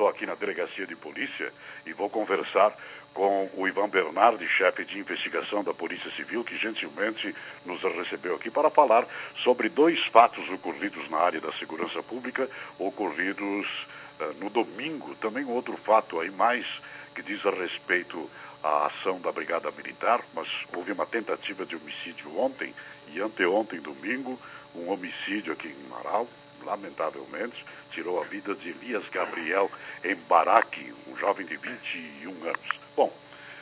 estou aqui na delegacia de polícia e vou conversar com o Ivan Bernardi, chefe de investigação da Polícia Civil, que gentilmente nos recebeu aqui para falar sobre 2 fatos ocorridos na área da segurança pública, ocorridos no domingo. Também outro fato aí mais que diz a respeito à ação da Brigada Militar, mas houve uma tentativa de homicídio ontem e anteontem, domingo, um homicídio aqui em Marau, lamentavelmente, tirou a vida de Elias Gabriel Embaraque, um jovem de 21 anos. Bom,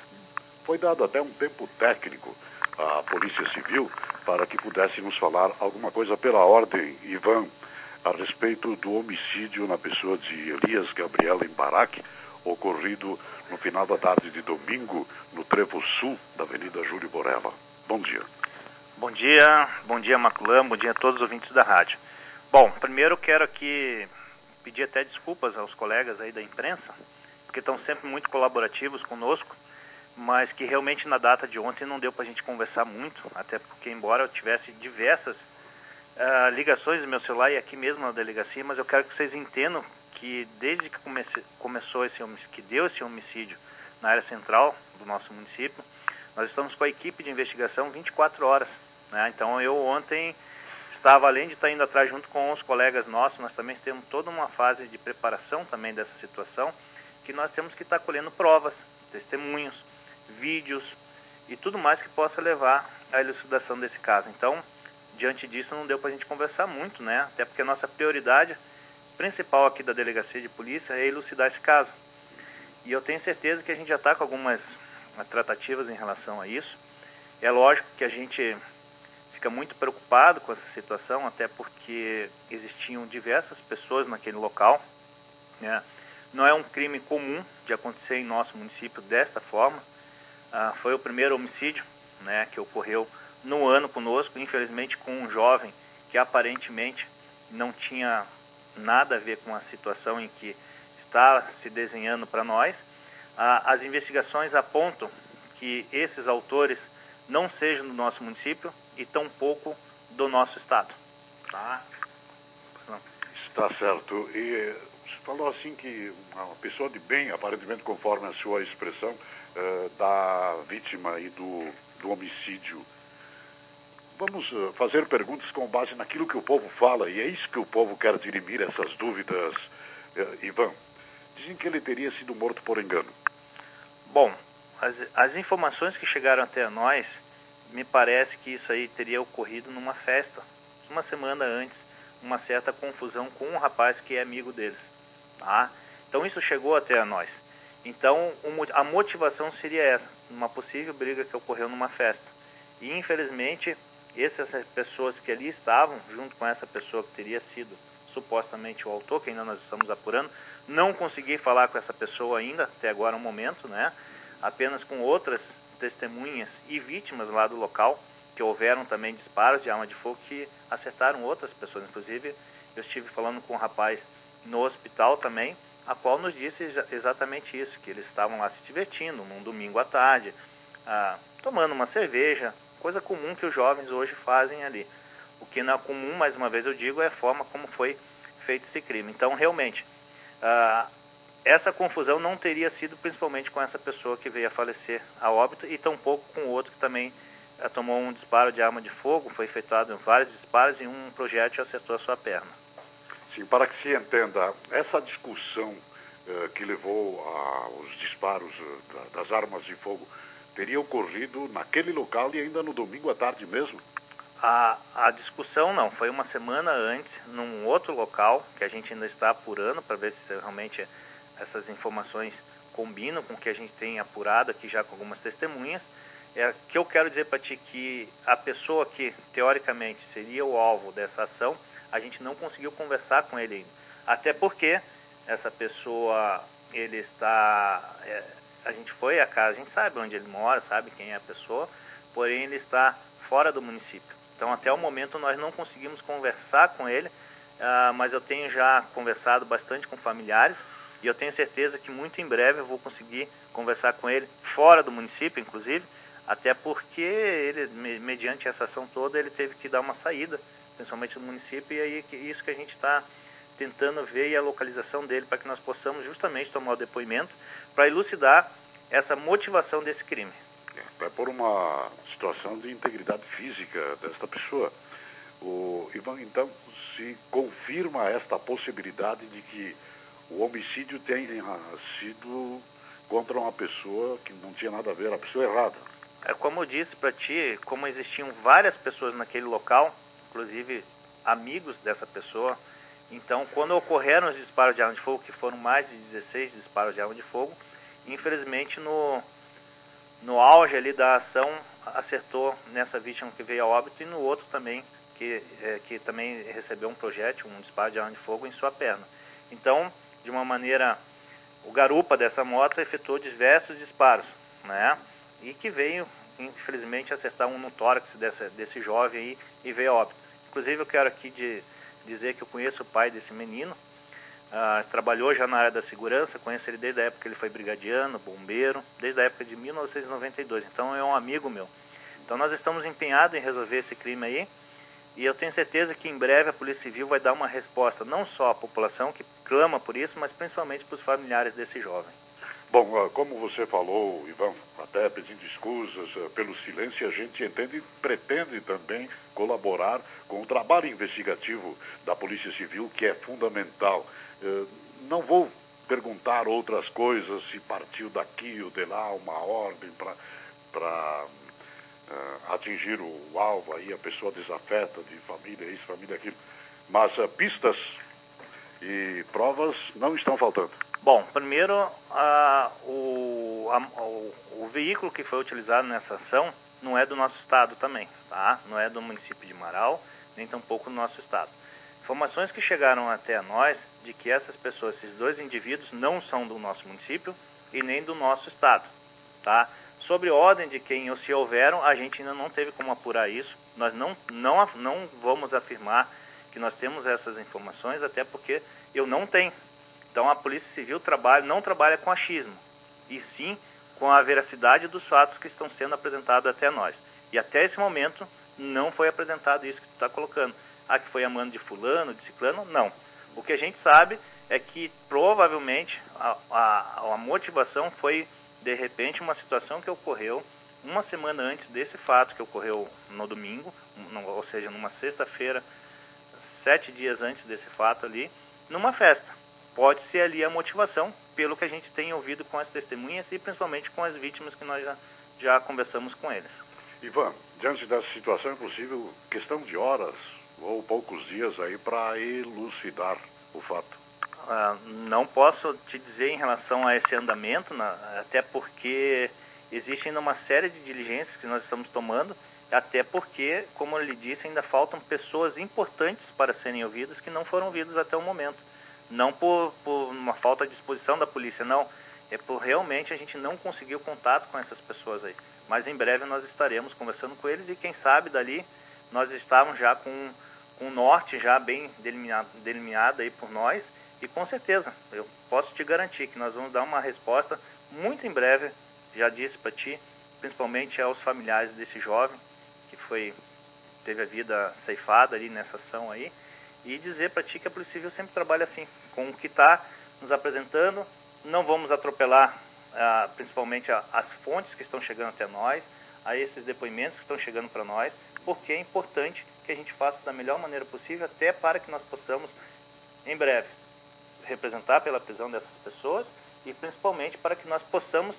foi dado até um tempo técnico à Polícia Civil para que pudesse nos falar alguma coisa pela ordem, Ivan, a respeito do homicídio na pessoa de Elias Gabriel Embaraque, ocorrido no final da tarde de domingo, no trevo sul da Avenida Júlio Borella. Bom dia. Bom dia Maculã, bom dia a todos os ouvintes da rádio. Bom, primeiro eu quero aqui pedir até desculpas aos colegas aí da imprensa, porque estão sempre muito colaborativos conosco, mas que realmente na data de ontem não deu para a gente conversar muito, até porque embora eu tivesse diversas ligações do meu celular e aqui mesmo na delegacia, mas eu quero que vocês entendam que desde que começou que deu esse homicídio na área central do nosso município, nós estamos com a equipe de investigação 24 horas, né? Então eu ontem estava, além de estar indo atrás junto com os colegas nossos, nós também temos toda uma fase de preparação também dessa situação, que nós temos que estar colhendo provas, testemunhos, vídeos e tudo mais que possa levar à elucidação desse caso. Então, diante disso, não deu para a gente conversar muito, né? Até porque a nossa prioridade principal aqui da Delegacia de Polícia é elucidar esse caso. E eu tenho certeza que a gente já está com algumas tratativas em relação a isso. É lógico que a gente fica muito preocupado com essa situação, até porque existiam diversas pessoas naquele local, né? Não é um crime comum de acontecer em nosso município desta forma. Foi o primeiro homicídio, né, que ocorreu no ano conosco, infelizmente com um jovem que aparentemente não tinha nada a ver com a situação em que está se desenhando para nós. As investigações apontam que esses autores não sejam do nosso município e tampouco do nosso estado. Tá? Está certo. E você falou assim que uma pessoa de bem, aparentemente conforme a sua expressão, da vítima e do homicídio. Vamos fazer perguntas com base naquilo que o povo fala, e é isso que o povo quer dirimir, essas dúvidas. Ivan, dizem que ele teria sido morto por engano. Bom, as informações que chegaram até nós, me parece que isso aí teria ocorrido numa festa, uma semana antes, uma certa confusão com um rapaz que é amigo deles. Tá? Então isso chegou até nós. Então a motivação seria essa, uma possível briga que ocorreu numa festa. E infelizmente essas pessoas que ali estavam, junto com essa pessoa que teria sido supostamente o autor, que ainda nós estamos apurando, não consegui falar com essa pessoa ainda, até agora um momento, né? Apenas com outras testemunhas e vítimas lá do local, que houveram também disparos de arma de fogo que acertaram outras pessoas. Inclusive, eu estive falando com um rapaz no hospital também, a qual nos disse exatamente isso, que eles estavam lá se divertindo, num domingo à tarde, tomando uma cerveja, coisa comum que os jovens hoje fazem ali. O que não é comum, mais uma vez eu digo, é a forma como foi feito esse crime. Então, realmente, essa confusão não teria sido principalmente com essa pessoa que veio a falecer a óbito e tampouco com o outro que também tomou um disparo de arma de fogo, foi efetuado vários disparos e um projétil acertou a sua perna. Sim, para que se entenda, essa discussão que levou aos disparos das armas de fogo teria ocorrido naquele local e ainda no domingo à tarde mesmo? A discussão não, foi uma semana antes, num outro local, que a gente ainda está apurando para ver se realmente essas informações combinam com o que a gente tem apurado aqui já com algumas testemunhas. Que eu quero dizer para ti que a pessoa que, teoricamente, seria o alvo dessa ação, a gente não conseguiu conversar com ele ainda. Até porque essa pessoa, ele está... a gente foi à casa, a gente sabe onde ele mora, sabe quem é a pessoa, porém ele está fora do município. Então, até o momento, nós não conseguimos conversar com ele, mas eu tenho já conversado bastante com familiares e eu tenho certeza que muito em breve eu vou conseguir conversar com ele fora do município, inclusive, até porque ele, mediante essa ação toda, ele teve que dar uma saída, principalmente do município, e aí isso que a gente está tentando ver a localização dele para que nós possamos justamente tomar o depoimento para elucidar essa motivação desse crime. É por uma situação de integridade física desta pessoa. Ivan, então, se confirma esta possibilidade de que o homicídio tenha sido contra uma pessoa que não tinha nada a ver, a pessoa errada. Como eu disse para ti, como existiam várias pessoas naquele local, inclusive amigos dessa pessoa, então quando ocorreram os disparos de arma de fogo, que foram mais de 16 disparos de arma de fogo, infelizmente no auge ali da ação acertou nessa vítima que veio a óbito e no outro também, que também recebeu um projétil, um disparo de arma de fogo em sua perna. Então, de uma maneira, o garupa dessa moto efetuou diversos disparos, né? E que veio, infelizmente, acertar um no tórax desse jovem aí e veio a óbito. Inclusive, eu quero aqui dizer que eu conheço o pai desse menino, trabalhou já na área da segurança, conheço ele desde a época que ele foi brigadiano, bombeiro, desde a época de 1992, então é um amigo meu. Então nós estamos empenhados em resolver esse crime aí, e eu tenho certeza que em breve a Polícia Civil vai dar uma resposta, não só à população que clama por isso, mas principalmente para os familiares desse jovem. Bom, como você falou, Ivan, até pedindo escusas pelo silêncio, a gente entende e pretende também colaborar com o trabalho investigativo da Polícia Civil, que é fundamental. Não vou perguntar outras coisas, se partiu daqui ou de lá uma ordem para atingir o alvo, aí a pessoa desafeta de família, isso, família, aquilo. Mas pistas e provas não estão faltando. Bom, primeiro, o veículo que foi utilizado nessa ação não é do nosso estado também, tá? Não é do município de Marau, nem tampouco do nosso estado. Informações que chegaram até nós de que essas pessoas, esses dois indivíduos, não são do nosso município e nem do nosso estado, tá? Sobre ordem de quem ou se houveram, a gente ainda não teve como apurar isso. Nós não vamos afirmar que nós temos essas informações, até porque eu não tenho. Então a Polícia Civil não trabalha com achismo, e sim com a veracidade dos fatos que estão sendo apresentados até nós. E até esse momento não foi apresentado isso que tu está colocando. Que foi a mano de fulano, de ciclano, não. O que a gente sabe é que provavelmente a motivação foi, de repente, uma situação que ocorreu uma semana antes desse fato que ocorreu no domingo, ou seja, numa sexta-feira, 7 dias antes desse fato ali, numa festa. Pode ser ali a motivação, pelo que a gente tem ouvido com as testemunhas e principalmente com as vítimas que nós já conversamos com eles. Ivan, diante dessa situação, é possível questão de horas ou poucos dias aí para elucidar o fato? Não posso te dizer em relação a esse andamento, até porque existe ainda uma série de diligências que nós estamos tomando, até porque, como eu lhe disse, ainda faltam pessoas importantes para serem ouvidas que não foram ouvidas até o momento. Não por uma falta de disposição da polícia, não. É por realmente a gente não conseguiu contato com essas pessoas aí. Mas em breve nós estaremos conversando com eles e quem sabe dali nós estamos já com o norte já bem delineado aí por nós. E com certeza, eu posso te garantir que nós vamos dar uma resposta muito em breve, já disse para ti, principalmente aos familiares desse jovem que teve a vida ceifada ali nessa ação aí. E dizer para ti que a Polícia Civil sempre trabalha assim, com o que está nos apresentando. Não vamos atropelar principalmente as fontes que estão chegando até nós, a esses depoimentos que estão chegando para nós, porque é importante que a gente faça da melhor maneira possível, até para que nós possamos, em breve, representar pela prisão dessas pessoas e principalmente para que nós possamos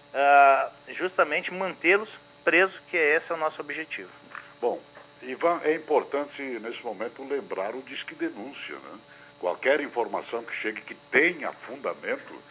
justamente mantê-los presos, que esse é o nosso objetivo. Bom, Ivan, é importante nesse momento lembrar o Disque Denúncia, né? Qualquer informação que chegue que tenha fundamento,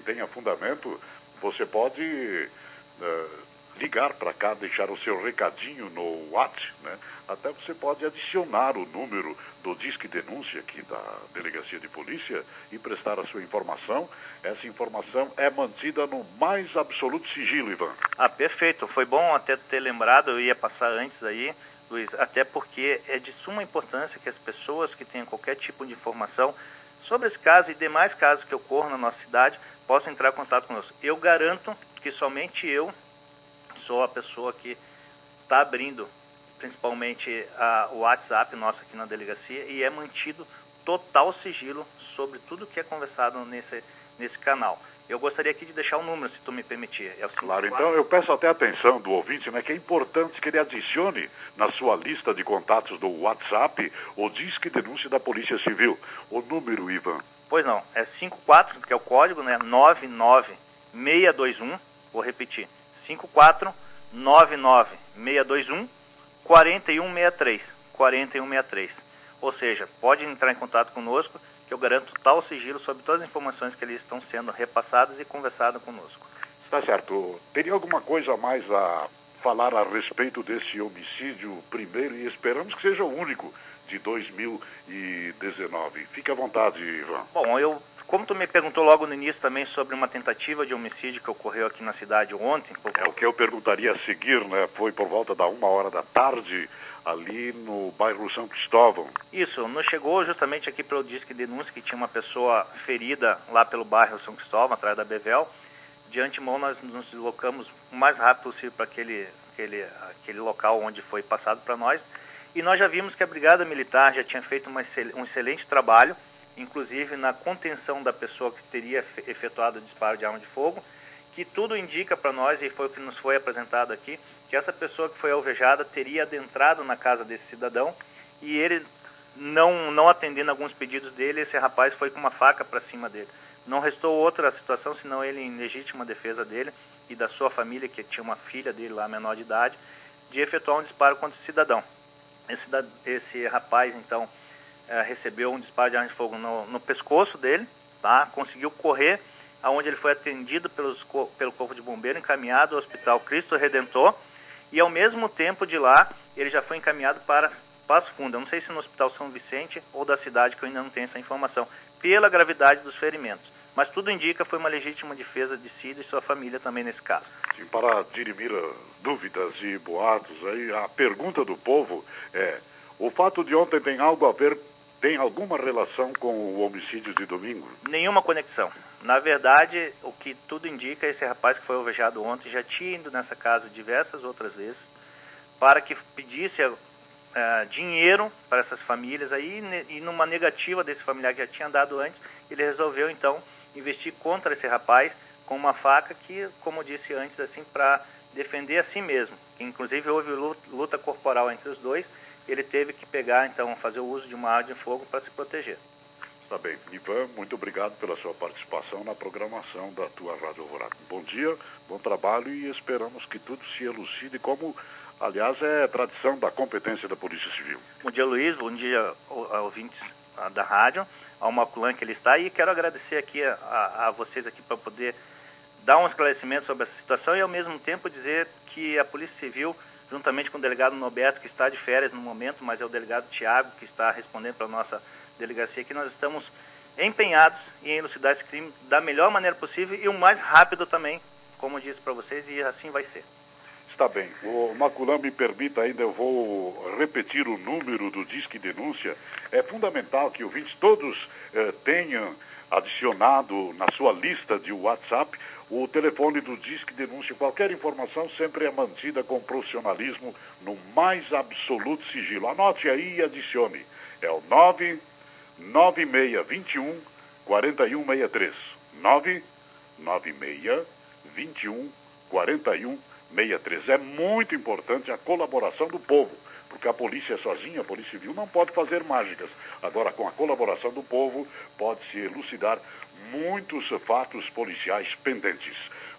você pode ligar para cá, deixar o seu recadinho no WhatsApp, né? Até você pode adicionar o número do Disque Denúncia aqui da Delegacia de Polícia e prestar a sua informação. Essa informação é mantida no mais absoluto sigilo, Ivan. Perfeito. Foi bom até ter lembrado, eu ia passar antes aí, Luiz, até porque é de suma importância que as pessoas que tenham qualquer tipo de informação sobre esse caso e demais casos que ocorram na nossa cidade possam entrar em contato conosco. Eu garanto que somente eu sou a pessoa que está abrindo principalmente o WhatsApp nosso aqui na delegacia e é mantido total sigilo sobre tudo que é conversado nesse canal. Eu gostaria aqui de deixar um número, se tu me permitir. Claro, então eu peço até a atenção do ouvinte, né, que é importante que ele adicione na sua lista de contatos do WhatsApp o Disque Denúncia da Polícia Civil. O número, Ivan? Pois não, é 54, que é o código, né, 99621, vou repetir, 5499621-4163, ou seja, pode entrar em contato conosco, que eu garanto total sigilo sobre todas as informações que eles estão sendo repassadas e conversadas conosco. Está certo. Teria alguma coisa a mais a falar a respeito desse homicídio primeiro, e esperamos que seja o único de 2019. Fique à vontade, Ivan. Bom, como tu me perguntou logo no início também sobre uma tentativa de homicídio que ocorreu aqui na cidade ontem... É o que eu perguntaria a seguir, né? Foi por volta da 13h, ali no bairro São Cristóvão. Isso, nos chegou justamente aqui pelo Disque Denúncia que tinha uma pessoa ferida lá pelo bairro São Cristóvão, atrás da Bevel. De antemão nós nos deslocamos o mais rápido possível para aquele local onde foi passado para nós. E nós já vimos que a Brigada Militar já tinha feito um excelente trabalho, inclusive na contenção da pessoa que teria efetuado o disparo de arma de fogo, que tudo indica para nós, e foi o que nos foi apresentado aqui, que essa pessoa que foi alvejada teria adentrado na casa desse cidadão e ele, não atendendo alguns pedidos dele, esse rapaz foi com uma faca para cima dele. Não restou outra situação, senão ele, em legítima defesa dele e da sua família, que tinha uma filha dele lá, menor de idade, de efetuar um disparo contra esse cidadão. Esse rapaz, então, recebeu um disparo de arma de fogo no pescoço dele, tá? Conseguiu correr, aonde ele foi atendido pelo Corpo de Bombeiro, encaminhado ao Hospital Cristo Redentor, e ao mesmo tempo de lá, ele já foi encaminhado para Passo Fundo. Eu não sei se no Hospital São Vicente ou da cidade, que eu ainda não tenho essa informação, pela gravidade dos ferimentos. Mas tudo indica que foi uma legítima defesa de si e sua família também nesse caso. Sim, para dirimir dúvidas e boatos, aí a pergunta do povo é: o fato de ontem tem alguma relação com o homicídio de domingo? Nenhuma conexão. Na verdade, o que tudo indica, esse rapaz que foi alvejado ontem já tinha ido nessa casa diversas outras vezes para que pedisse dinheiro para essas famílias aí, e numa negativa desse familiar que já tinha dado antes, ele resolveu então investir contra esse rapaz com uma faca que, como eu disse antes, assim, para defender a si mesmo. Inclusive houve luta corporal entre os dois, ele teve que pegar, então, fazer o uso de uma arma de fogo para se proteger. Está bem. Ivan, muito obrigado pela sua participação na programação da tua Rádio Alvorada. Bom dia, bom trabalho, e esperamos que tudo se elucide, como, aliás, é tradição da competência da Polícia Civil. Bom dia, Luiz. Bom dia, ouvintes da rádio, ao Maculan que ele está, e quero agradecer aqui a vocês aqui para poder dar um esclarecimento sobre essa situação e, ao mesmo tempo, dizer que a Polícia Civil, juntamente com o delegado Norberto, que está de férias no momento, mas é o delegado Tiago, que está respondendo para a nossa delegacia, que nós estamos empenhados em elucidar esse crime da melhor maneira possível e o mais rápido também, como eu disse para vocês, e assim vai ser. Está bem. O Maculan, me permita ainda, eu vou repetir o número do Disque Denúncia. É fundamental que ouvintes todos tenham adicionado na sua lista de WhatsApp o telefone do Disque Denúncia. Qualquer informação sempre é mantida com profissionalismo, no mais absoluto sigilo. Anote aí e adicione. É o 99621 4163. 99621 4163. É muito importante a colaboração do povo, porque a polícia sozinha, a Polícia Civil, não pode fazer mágicas. Agora, com a colaboração do povo, pode-se elucidar muitos fatos policiais pendentes.